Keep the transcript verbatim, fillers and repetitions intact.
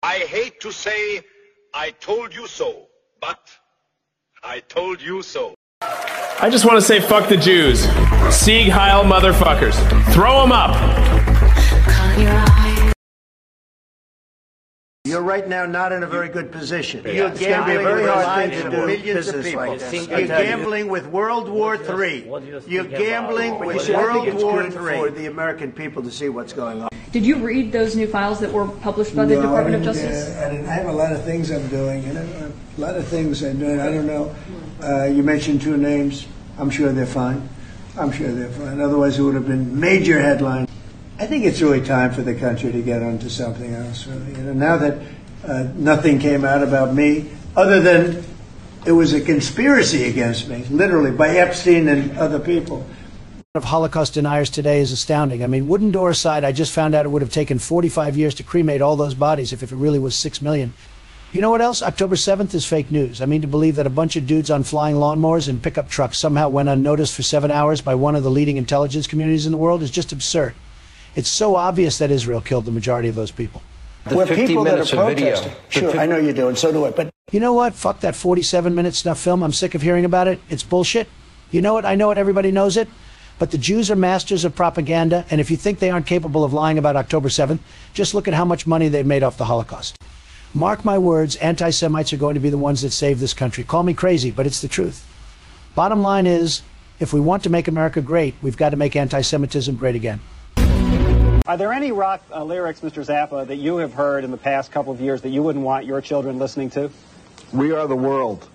I hate to say I told you so, but I told you so. I just want to say fuck the Jews. Sieg Heil motherfuckers. Throw them up. You're right now not in a very good position. Yeah. You're gambling with the lives of do millions of people. You're gambling with World War Three. You're gambling with World War Three. For the American people to see what's going on. Did you read those new files that were published by the no, Department of I Justice? Uh, I, didn't, I have a lot of things I'm doing, you know, a lot of things I'm doing. I don't know. Uh, you mentioned two names. I'm sure they're fine. I'm sure they're fine. Otherwise, it would have been major headlines. I think it's really time for the country to get onto something else. Really. You know, now that uh, nothing came out about me, other than it was a conspiracy against me, literally by Epstein and other people. Of Holocaust deniers today is astounding. I mean, wooden door aside, I just found out it would have taken forty-five years to cremate all those bodies if, if it really was six million. You know what else? October seventh is fake news. I mean, to believe that a bunch of dudes on flying lawnmowers and pickup trucks somehow went unnoticed for seven hours by one of the leading intelligence communities in the world is just absurd. It's so obvious that Israel killed the majority of those people. The We're people that are protesting. Sure, I know you do, and so do I. But you know what? Fuck that forty-seven minute snuff film. I'm sick of hearing about it. It's bullshit. You know what? I know it. Everybody knows it. But the Jews are masters of propaganda, and if you think they aren't capable of lying about October seventh, just look at how much money they've made off the Holocaust. Mark my words, anti-Semites are going to be the ones that save this country. Call me crazy, but it's the truth. Bottom line is, if we want to make America great, we've got to make anti-Semitism great again. Are there any rock uh, lyrics, Mister Zappa, that you have heard in the past couple of years that you wouldn't want your children listening to? We are the world.